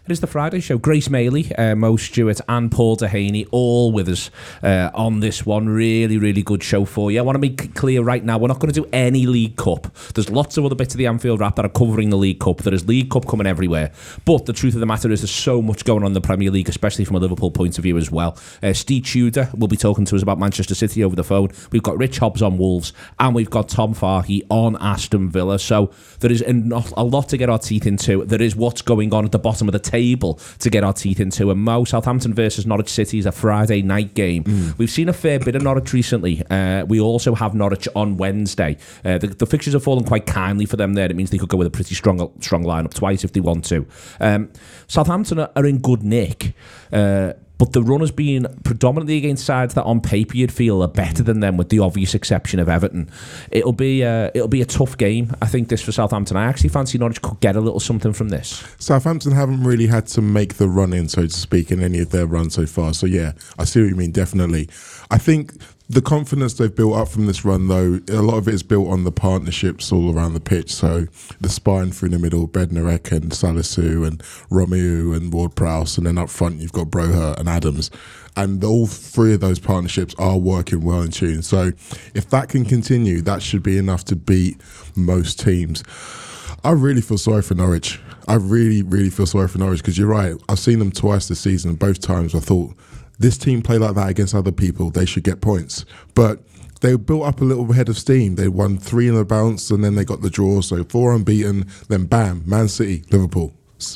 It is the Friday show. Grace Maley, Mo Stewart and Paul Dehaney all with us on this one. Really, really good show for you. I want to make clear right now, we're not going to do any League Cup. There's lots of other bits of the Anfield Wrap that are covering the League Cup. There is League Cup coming everywhere. But the truth of the matter is there's so much going on in the Premier League, especially from a Liverpool point of view as well. Steve Tudor will be talking to us about Manchester City over the phone. We've got Rich Hobbs on Wolves and we've got Tom Farkey on Aston Villa. So there is a lot to get our teeth into. There is what's going on at the bottom of the table to get our teeth into. And Mo, Southampton versus Norwich City is a Friday night game. We've seen a fair bit of Norwich recently. We also have Norwich on Wednesday. The fixtures have fallen quite kindly for them there. It means they could go with a pretty strong lineup twice if they want to. Southampton are in good nick. But the run has been predominantly against sides that on paper you'd feel are better than them, with the obvious exception of Everton. It'll be a tough game, I think, this for Southampton. I actually fancy Norwich could get a little something from this. Southampton haven't really had to make the run in, so to speak, in any of their runs so far. So yeah, I see what you mean, definitely. I think the confidence they've built up from this run, though, a lot of it is built on the partnerships all around the pitch. So the sparring through the middle, Bednarek and Salisu and Romeu and Ward-Prowse, and then up front you've got Broher and Adams. And all three of those partnerships are working well in tune. So if that can continue, that should be enough to beat most teams. I really feel sorry for Norwich. I really, really feel sorry for Norwich, because you're right. I've seen them twice this season, and both times I thought, this team play like that against other people, they should get points. But they built up a little head of steam. They won 3 in a bounce, and then they got the draw. So 4 unbeaten, then bam, Man City, Liverpool.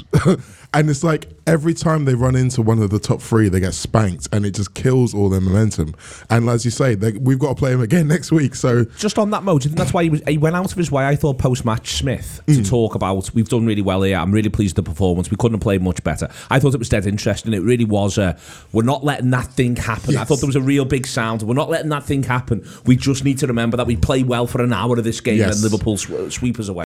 And it's like every time they run into one of the top 3, they get spanked, and it just kills all their momentum. And as you say, we've got to play him again next week. So just on that mode, do you think that's why he went out of his way, I thought, post-match, Smith, to talk about, we've done really well here, I'm really pleased with the performance, we couldn't have played much better. I thought it was dead interesting. It really was. We're not letting that thing happen. Yes. I thought there was a real big sound. We're not letting that thing happen. We just need to remember that we play well for an hour of this game, and Liverpool sweep us away.